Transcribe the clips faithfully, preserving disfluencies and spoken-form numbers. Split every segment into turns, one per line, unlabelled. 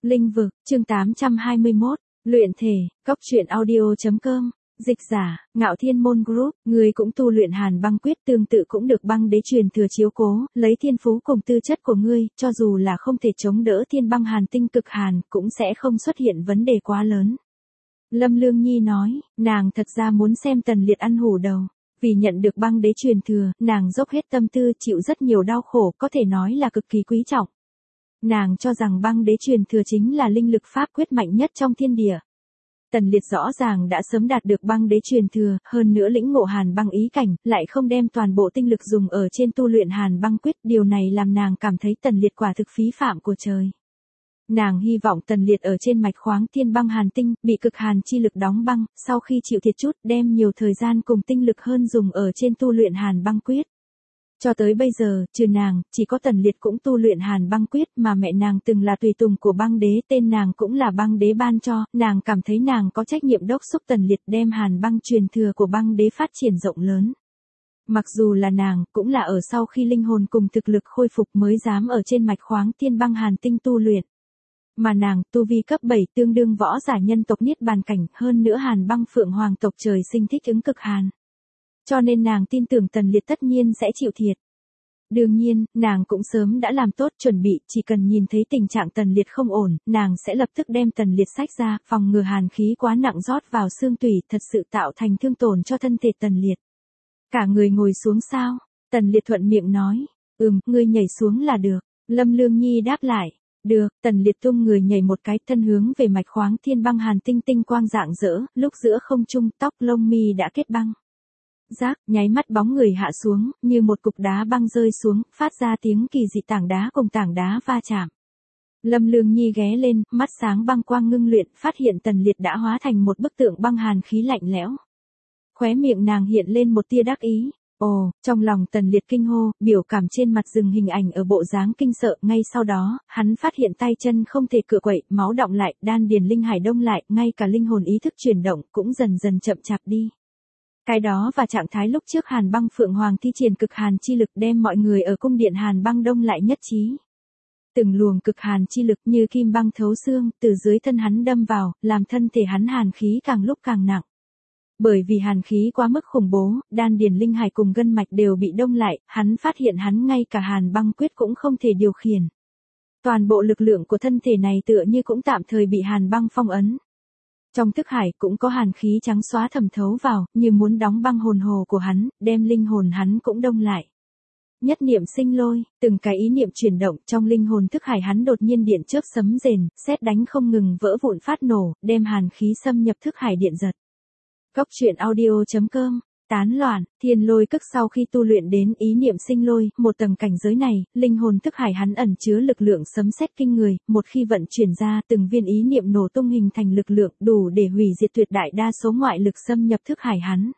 Linh vực, chương tám trăm hai mươi mốt, luyện thể, góc truyện audio.com, dịch giả, Ngạo Thiên Môn Group, người cũng tu luyện Hàn Băng Quyết tương tự cũng được băng đế truyền thừa chiếu cố, lấy thiên phú cùng tư chất của ngươi, cho dù là không thể chống đỡ thiên băng hàn tinh cực hàn, cũng sẽ không xuất hiện vấn đề quá lớn. Lâm Lương Nhi nói, nàng thật ra muốn xem Tần Liệt ăn hủ đầu. Vì nhận được băng đế truyền thừa, nàng dốc hết tâm tư chịu rất nhiều đau khổ, có thể nói là cực kỳ quý trọng. Nàng cho rằng băng đế truyền thừa chính là linh lực pháp quyết mạnh nhất trong thiên địa. Tần Liệt rõ ràng đã sớm đạt được băng đế truyền thừa, hơn nữa lĩnh ngộ hàn băng ý cảnh, lại không đem toàn bộ tinh lực dùng ở trên tu luyện hàn băng quyết, điều này làm nàng cảm thấy Tần Liệt quả thực phí phạm của trời. Nàng hy vọng Tần Liệt ở trên mạch khoáng thiên băng hàn tinh, bị cực hàn chi lực đóng băng, sau khi chịu thiệt chút, đem nhiều thời gian cùng tinh lực hơn dùng ở trên tu luyện hàn băng quyết. Cho tới bây giờ, trừ nàng, chỉ có Tần Liệt cũng tu luyện hàn băng quyết, mà mẹ nàng từng là tùy tùng của băng đế, tên nàng cũng là băng đế ban cho, nàng cảm thấy nàng có trách nhiệm đốc thúc Tần Liệt đem hàn băng truyền thừa của băng đế phát triển rộng lớn. Mặc dù là nàng, cũng là ở sau khi linh hồn cùng thực lực khôi phục mới dám ở trên mạch khoáng thiên băng hàn tinh tu luyện. Mà nàng, tu vi cấp bảy tương đương võ giả nhân tộc niết bàn cảnh, hơn nữa hàn băng phượng hoàng tộc trời sinh thích ứng cực hàn. Cho nên nàng tin tưởng Tần Liệt tất nhiên sẽ chịu thiệt. Đương nhiên, nàng cũng sớm đã làm tốt chuẩn bị, chỉ cần nhìn thấy tình trạng Tần Liệt không ổn, nàng sẽ lập tức đem Tần Liệt xách ra, phòng ngừa hàn khí quá nặng rót vào xương tủy, thật sự tạo thành thương tổn cho thân thể Tần Liệt. Cả người ngồi xuống sao? Tần Liệt thuận miệng nói, ừm, ngươi nhảy xuống là được. Lâm Lương Nhi đáp lại. Được, Tần Liệt tung người nhảy một cái, thân hướng về mạch khoáng thiên băng hàn tinh tinh quang rạng rỡ, lúc giữa không trung, tóc lông mi đã kết băng. Rác, nháy mắt bóng người hạ xuống, như một cục đá băng rơi xuống, phát ra tiếng kỳ dị, tảng đá cùng tảng đá va chạm. Lâm Lương Nhi ghé lên, mắt sáng băng quang ngưng luyện, phát hiện Tần Liệt đã hóa thành một bức tượng băng hàn khí lạnh lẽo. Khóe miệng nàng hiện lên một tia đắc ý. Ồ, trong lòng Tần Liệt kinh hô, biểu cảm trên mặt dừng hình ảnh ở bộ dáng kinh sợ, ngay sau đó, hắn phát hiện tay chân không thể cựa quậy, máu đọng lại, đan điền linh hải đông lại, ngay cả linh hồn ý thức chuyển động cũng dần dần chậm chạp đi. Cái đó và trạng thái lúc trước Hàn Băng Phượng Hoàng thi triển cực hàn chi lực đem mọi người ở cung điện Hàn Băng đông lại nhất trí. Từng luồng cực hàn chi lực như kim băng thấu xương, từ dưới thân hắn đâm vào, làm thân thể hắn hàn khí càng lúc càng nặng. Bởi vì hàn khí quá mức khủng bố, đan điền linh hải cùng gân mạch đều bị đông lại, hắn phát hiện hắn ngay cả hàn băng quyết cũng không thể điều khiển. Toàn bộ lực lượng của thân thể này tựa như cũng tạm thời bị hàn băng phong ấn. Trong thức hải cũng có hàn khí trắng xóa thẩm thấu vào, như muốn đóng băng hồn hồ của hắn, đem linh hồn hắn cũng đông lại. Nhất niệm sinh lôi, từng cái ý niệm chuyển động trong linh hồn thức hải hắn đột nhiên điện chớp sấm rền, sét đánh không ngừng vỡ vụn phát nổ, đem hàn khí xâm nhập thức hải điện giật. Góc truyện audio.com, tán loạn, thiên lôi cức sau khi tu luyện đến ý niệm sinh lôi, một tầng cảnh giới này, linh hồn thức hải hắn ẩn chứa lực lượng sấm sét kinh người, một khi vận chuyển ra từng viên ý niệm nổ tung hình thành lực lượng đủ để hủy diệt tuyệt đại đa số ngoại lực xâm nhập thức hải hắn.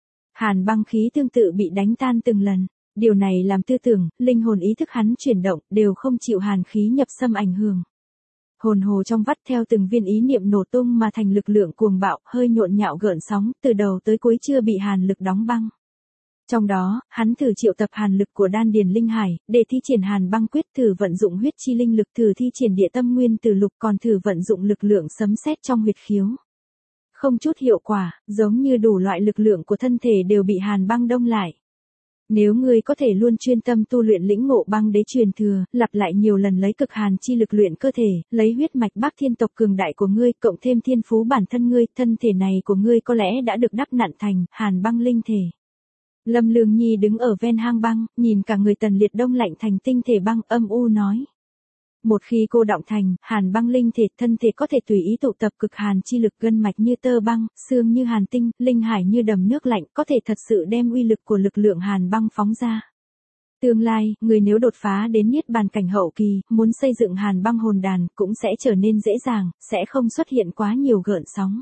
Hàn băng khí tương tự bị đánh tan từng lần, điều này làm tư tưởng, linh hồn ý thức hắn chuyển động, đều không chịu hàn khí nhập xâm ảnh hưởng. Hồn hồ trong vắt theo từng viên ý niệm nổ tung mà thành lực lượng cuồng bạo, hơi nhộn nhạo gợn sóng, từ đầu tới cuối chưa bị hàn lực đóng băng. Trong đó, hắn thử triệu tập hàn lực của đan điền linh hải, để thi triển hàn băng quyết, thử vận dụng huyết chi linh lực, thử thi triển địa tâm nguyên tử lục, còn thử vận dụng lực lượng sấm sét trong huyệt khiếu. Không chút hiệu quả, giống như đủ loại lực lượng của thân thể đều bị hàn băng đông lại. Nếu ngươi có thể luôn chuyên tâm tu luyện lĩnh ngộ băng đế truyền thừa, lặp lại nhiều lần lấy cực hàn chi lực luyện cơ thể, lấy huyết mạch Bắc Thiên tộc cường đại của ngươi, cộng thêm thiên phú bản thân ngươi, thân thể này của ngươi có lẽ đã được đắp nặn thành hàn băng linh thể. Lâm Lương Nhi đứng ở ven hang băng, nhìn cả người Tần Liệt đông lạnh thành tinh thể băng, âm u nói. Một khi cô đọng thành hàn băng linh thể, thân thể có thể tùy ý tụ tập cực hàn chi lực, gân mạch như tơ băng, xương như hàn tinh, linh hải như đầm nước lạnh, có thể thật sự đem uy lực của lực lượng hàn băng phóng ra. Tương lai, người nếu đột phá đến niết bàn cảnh hậu kỳ, muốn xây dựng hàn băng hồn đàn, cũng sẽ trở nên dễ dàng, sẽ không xuất hiện quá nhiều gợn sóng.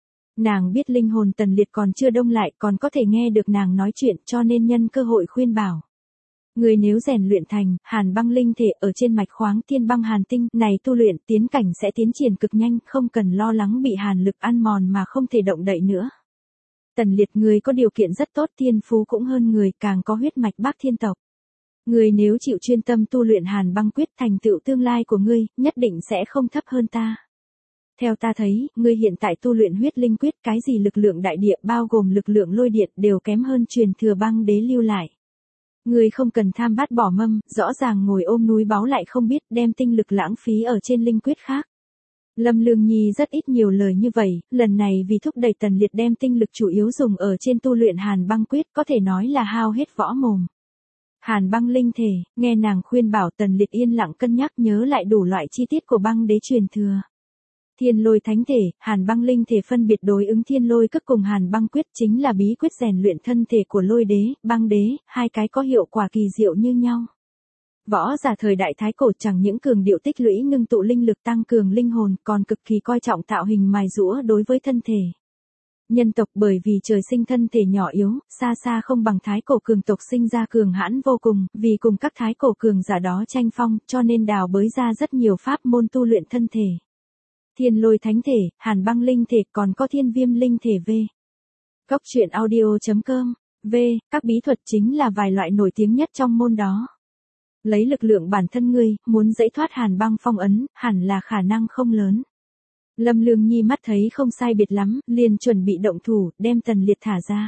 Nàng biết linh hồn Tần Liệt còn chưa đông lại, còn có thể nghe được nàng nói chuyện, cho nên nhân cơ hội khuyên bảo. Người nếu rèn luyện thành hàn băng linh thể ở trên mạch khoáng thiên băng hàn tinh này, tu luyện tiến cảnh sẽ tiến triển cực nhanh, không cần lo lắng bị hàn lực ăn mòn mà không thể động đậy nữa. Tần Liệt, người có điều kiện rất tốt, thiên phú cũng hơn người, càng có huyết mạch Bắc Thiên tộc. Ngươi nếu chịu chuyên tâm tu luyện Hàn Băng Quyết, thành tựu tương lai của ngươi, nhất định sẽ không thấp hơn ta. Theo ta thấy, ngươi hiện tại tu luyện huyết linh quyết, cái gì lực lượng đại địa bao gồm lực lượng lôi điện đều kém hơn truyền thừa băng đế lưu lại. Ngươi không cần tham bát bỏ mâm, rõ ràng ngồi ôm núi báu lại không biết đem tinh lực lãng phí ở trên linh quyết khác. Lâm Lương Nhi rất ít nhiều lời như vậy, lần này vì thúc đẩy Tần Liệt đem tinh lực chủ yếu dùng ở trên tu luyện Hàn Băng Quyết, có thể nói là hao hết võ mồm. Hàn băng linh thể, nghe nàng khuyên bảo, Tần Liệt yên lặng cân nhắc nhớ lại đủ loại chi tiết của băng đế truyền thừa. Thiên lôi thánh thể, Hàn băng linh thể phân biệt đối ứng thiên lôi cấp cùng Hàn băng quyết, chính là bí quyết rèn luyện thân thể của lôi đế, băng đế, hai cái có hiệu quả kỳ diệu như nhau. Võ giả thời đại thái cổ chẳng những cường điệu tích lũy ngưng tụ linh lực tăng cường linh hồn, còn cực kỳ coi trọng tạo hình mài giũa đối với thân thể. Nhân tộc bởi vì trời sinh thân thể nhỏ yếu, xa xa không bằng thái cổ cường tộc sinh ra cường hãn vô cùng, vì cùng các thái cổ cường giả đó tranh phong, cho nên đào bới ra rất nhiều pháp môn tu luyện thân thể. Thiên lôi thánh thể, Hàn băng linh thể, còn có thiên viêm linh thể v. Cốc truyện audio chấm com v. Các bí thuật chính là vài loại nổi tiếng nhất trong môn đó. Lấy lực lượng bản thân ngươi, muốn dẫy thoát Hàn băng phong ấn, hẳn là khả năng không lớn. Lâm Lương Nhi mắt thấy không sai biệt lắm, liền chuẩn bị động thủ, đem Tần Liệt thả ra.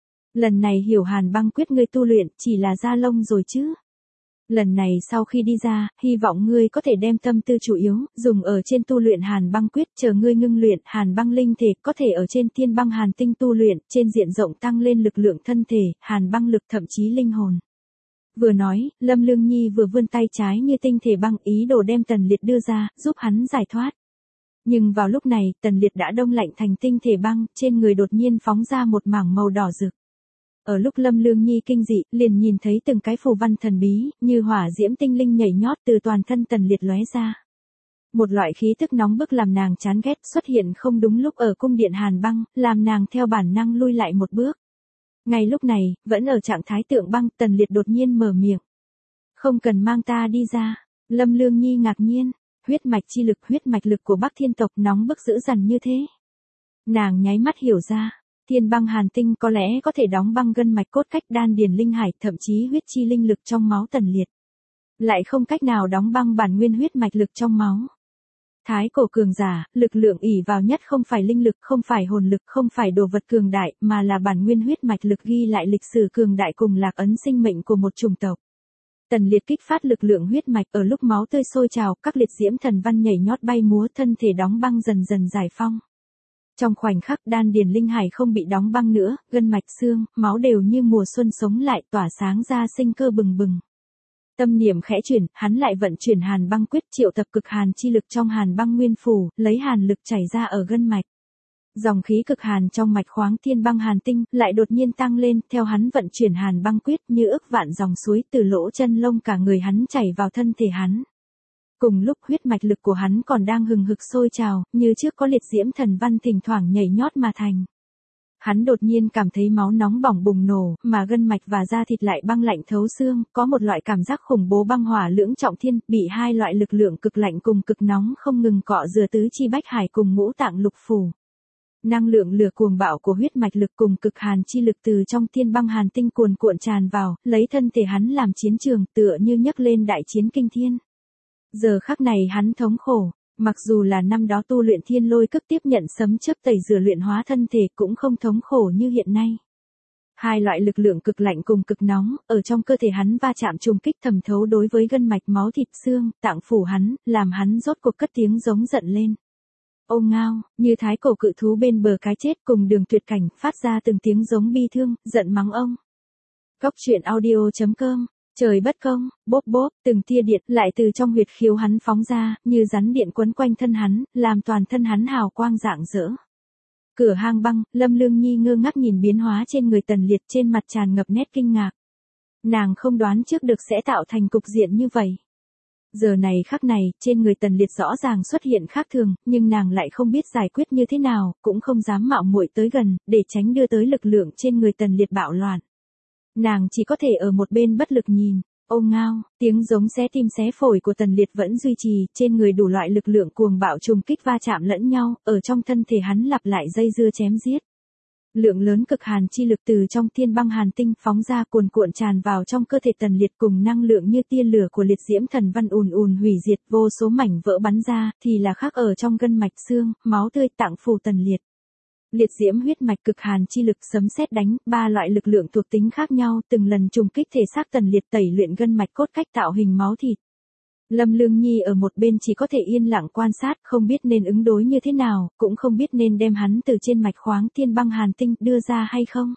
Lần này hiểu Hàn băng quyết ngươi tu luyện, chỉ là da lông rồi chứ. Lần này sau khi đi ra, hy vọng ngươi có thể đem tâm tư chủ yếu, dùng ở trên tu luyện Hàn băng quyết, chờ ngươi ngưng luyện Hàn băng linh thể, có thể ở trên thiên băng hàn tinh tu luyện, trên diện rộng tăng lên lực lượng thân thể, Hàn băng lực thậm chí linh hồn. Vừa nói, Lâm Lương Nhi vừa vươn tay trái như tinh thể băng, ý đồ đem Tần Liệt đưa ra, giúp hắn giải thoát. Nhưng vào lúc này, Tần Liệt đã đông lạnh thành tinh thể băng, trên người đột nhiên phóng ra một mảng màu đỏ rực. Ở lúc Lâm Lương Nhi kinh dị, liền nhìn thấy từng cái phù văn thần bí, như hỏa diễm tinh linh nhảy nhót từ toàn thân Tần Liệt lóe ra. Một loại khí tức nóng bức làm nàng chán ghét xuất hiện không đúng lúc ở cung điện Hàn băng, làm nàng theo bản năng lui lại một bước. Ngay lúc này, vẫn ở trạng thái tượng băng, Tần Liệt đột nhiên mở miệng. Không cần mang ta đi ra. Lâm Lương Nhi ngạc nhiên. Huyết mạch chi lực, huyết mạch lực của Bắc Thiên tộc nóng bức dữ dằn như thế. Nàng nháy mắt hiểu ra, thiên băng hàn tinh có lẽ có thể đóng băng gân mạch cốt cách đan điền linh hải, thậm chí huyết chi linh lực trong máu Tần Liệt. Lại không cách nào đóng băng bản nguyên huyết mạch lực trong máu. Thái cổ cường giả, lực lượng ỷ vào nhất không phải linh lực, không phải hồn lực, không phải đồ vật cường đại, mà là bản nguyên huyết mạch lực ghi lại lịch sử cường đại cùng lạc ấn sinh mệnh của một chủng tộc. Tần Liệt kích phát lực lượng huyết mạch, ở lúc máu tươi sôi trào, các liệt diễm thần văn nhảy nhót bay múa, thân thể đóng băng dần dần giải phong. Trong khoảnh khắc đan điền linh hải không bị đóng băng nữa, gân mạch xương, máu đều như mùa xuân sống lại, tỏa sáng ra sinh cơ bừng bừng. Tâm niệm khẽ chuyển, hắn lại vận chuyển Hàn băng quyết, triệu tập cực hàn chi lực trong Hàn băng nguyên phủ, lấy hàn lực chảy ra ở gân mạch. Dòng khí cực hàn trong mạch khoáng thiên băng hàn tinh lại đột nhiên tăng lên, theo hắn vận chuyển Hàn băng quyết, như ước vạn dòng suối từ lỗ chân lông cả người hắn chảy vào thân thể hắn. Cùng lúc huyết mạch lực của hắn còn đang hừng hực sôi trào, như trước có liệt diễm thần văn thỉnh thoảng nhảy nhót mà thành. Hắn đột nhiên cảm thấy máu nóng bỏng bùng nổ, mà gân mạch và da thịt lại băng lạnh thấu xương, có một loại cảm giác khủng bố băng hỏa lưỡng trọng thiên, bị hai loại lực lượng cực lạnh cùng cực nóng không ngừng cọ rửa tứ chi bách hải cùng ngũ tạng lục phủ. Năng lượng lửa cuồng bạo của huyết mạch lực cùng cực hàn chi lực từ trong thiên băng hàn tinh cuồn cuộn tràn vào, lấy thân thể hắn làm chiến trường, tựa như nhấc lên đại chiến kinh thiên. Giờ khắc này hắn thống khổ, mặc dù là năm đó tu luyện thiên lôi cấp tiếp nhận sấm chớp tẩy rửa luyện hóa thân thể cũng không thống khổ như hiện nay. Hai loại lực lượng cực lạnh cùng cực nóng, ở trong cơ thể hắn va chạm trùng kích thẩm thấu đối với gân mạch máu thịt xương, tạng phủ hắn, làm hắn rốt cuộc cất tiếng giống giận lên. Ô ngao, như thái cổ cự thú bên bờ cái chết cùng đường tuyệt cảnh, phát ra từng tiếng giống bi thương, giận mắng ông. Cốc truyện audio chấm com, trời bất công, bốp bốp, từng tia điện lại từ trong huyệt khiếu hắn phóng ra, như rắn điện quấn quanh thân hắn, làm toàn thân hắn hào quang rạng rỡ. Cửa hang băng, Lâm Lương Nhi ngơ ngác nhìn biến hóa trên người Tần Liệt, trên mặt tràn ngập nét kinh ngạc. Nàng không đoán trước được sẽ tạo thành cục diện như vậy. Giờ này khắc này, trên người Tần Liệt rõ ràng xuất hiện khác thường, nhưng nàng lại không biết giải quyết như thế nào, cũng không dám mạo muội tới gần, để tránh đưa tới lực lượng trên người Tần Liệt bạo loạn. Nàng chỉ có thể ở một bên bất lực nhìn. Ô ngao, tiếng giống xé tim xé phổi của Tần Liệt vẫn duy trì, trên người đủ loại lực lượng cuồng bạo trùng kích va chạm lẫn nhau, ở trong thân thể hắn lặp lại dây dưa chém giết. Lượng lớn cực hàn chi lực từ trong thiên băng hàn tinh phóng ra cuồn cuộn tràn vào trong cơ thể Tần Liệt, cùng năng lượng như tia lửa của liệt diễm thần văn ùn ùn hủy diệt, vô số mảnh vỡ bắn ra, thì là khắc ở trong gân mạch xương, máu tươi tạng phủ Tần Liệt. Liệt diễm huyết mạch cực hàn chi lực sấm sét đánh, ba loại lực lượng thuộc tính khác nhau, từng lần trùng kích thể xác Tần Liệt, tẩy luyện gân mạch cốt cách tạo hình máu thịt. Lâm Lương Nhi ở một bên chỉ có thể yên lặng quan sát, không biết nên ứng đối như thế nào, cũng không biết nên đem hắn từ trên mạch khoáng thiên băng hàn tinh đưa ra hay không.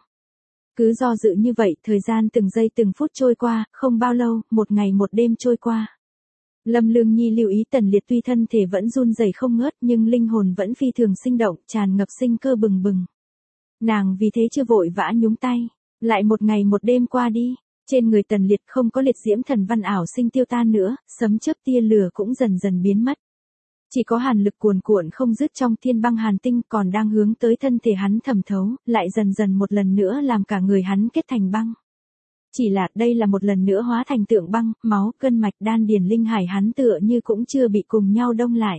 Cứ do dự như vậy, thời gian từng giây từng phút trôi qua, không bao lâu, một ngày một đêm trôi qua. Lâm Lương Nhi lưu ý Tần Liệt tuy thân thể vẫn run rẩy không ngớt, nhưng linh hồn vẫn phi thường sinh động, tràn ngập sinh cơ bừng bừng. Nàng vì thế chưa vội vã nhúng tay. Lại một ngày một đêm qua đi, trên người Tần Liệt không có liệt diễm thần văn ảo sinh tiêu tan nữa, sấm chớp tia lửa cũng dần dần biến mất. Chỉ có hàn lực cuồn cuộn không dứt trong thiên băng hàn tinh còn đang hướng tới thân thể hắn thẩm thấu, lại dần dần một lần nữa làm cả người hắn kết thành băng. Chỉ là đây là một lần nữa hóa thành tượng băng, máu, gân mạch, đan điền linh hải hắn tựa như cũng chưa bị cùng nhau đông lại.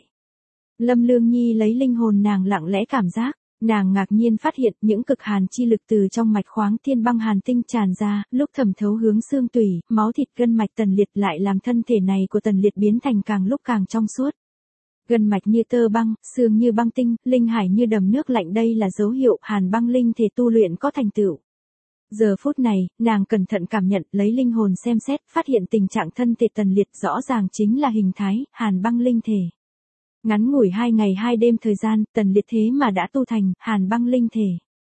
Lâm Lương Nhi lấy linh hồn nàng lặng lẽ cảm giác, nàng ngạc nhiên phát hiện những cực hàn chi lực từ trong mạch khoáng thiên băng hàn tinh tràn ra, lúc thẩm thấu hướng xương tủy, máu thịt, gân mạch Tần Liệt, lại làm thân thể này của Tần Liệt biến thành càng lúc càng trong suốt. Gân mạch như tơ băng, xương như băng tinh, linh hải như đầm nước lạnh, đây là dấu hiệu hàn băng linh thể tu luyện có thành tựu. Giờ phút này, nàng cẩn thận cảm nhận, lấy linh hồn xem xét, phát hiện tình trạng thân thể Tần Liệt rõ ràng chính là hình thái hàn băng linh thể. Ngắn ngủi hai ngày hai đêm thời gian, Tần Liệt thế mà đã tu thành hàn băng linh thể.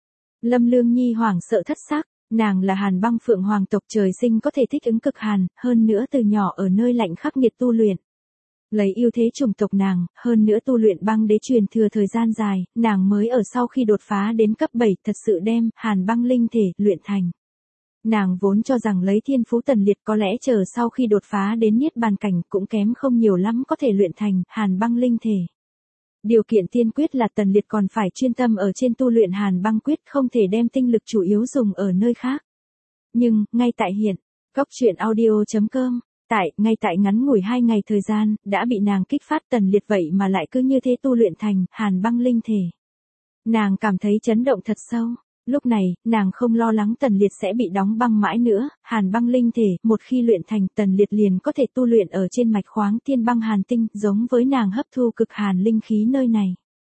Lâm Lương Nhi hoảng sợ thất sắc, nàng là hàn băng phượng hoàng tộc, trời sinh có thể thích ứng cực hàn, hơn nữa từ nhỏ ở nơi lạnh khắc nghiệt tu luyện. Lấy ưu thế chủng tộc nàng, hơn nữa tu luyện băng đế truyền thừa thời gian dài, nàng mới ở sau khi đột phá đến cấp bảy thật sự đem hàn băng linh thể luyện thành. Nàng vốn cho rằng lấy thiên phú Tần Liệt có lẽ chờ sau khi đột phá đến niết bàn cảnh cũng kém không nhiều lắm có thể luyện thành hàn băng linh thể. Điều kiện tiên quyết là Tần Liệt còn phải chuyên tâm ở trên tu luyện hàn băng quyết, không thể đem tinh lực chủ yếu dùng ở nơi khác. Nhưng, ngay tại hiện, góc truyện audio chấm com, tại, ngay tại ngắn ngủi hai ngày thời gian, đã bị nàng kích phát Tần Liệt vậy mà lại cứ như thế tu luyện thành hàn băng linh thể. Nàng cảm thấy chấn động thật sâu. Lúc này, nàng không lo lắng Tần Liệt sẽ bị đóng băng mãi nữa, hàn băng linh thể, một khi luyện thành Tần Liệt liền có thể tu luyện ở trên mạch khoáng thiên băng hàn tinh, giống với nàng hấp thu cực hàn linh khí nơi này.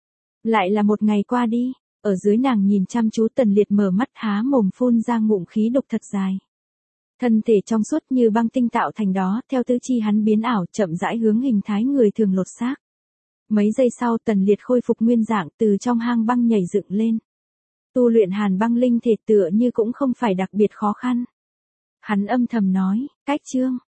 Lại là một ngày qua đi, ở dưới nàng nhìn chăm chú Tần Liệt mở mắt há mồm phun ra ngụm khí độc thật dài. Thân thể trong suốt như băng tinh tạo thành đó, theo tứ chi hắn biến ảo, chậm rãi hướng hình thái người thường lột xác. Mấy giây sau Tần Liệt khôi phục nguyên dạng, từ trong hang băng nhảy dựng lên. Tu luyện hàn băng linh thể tựa như cũng không phải đặc biệt khó khăn. Hắn âm thầm nói, cách chương.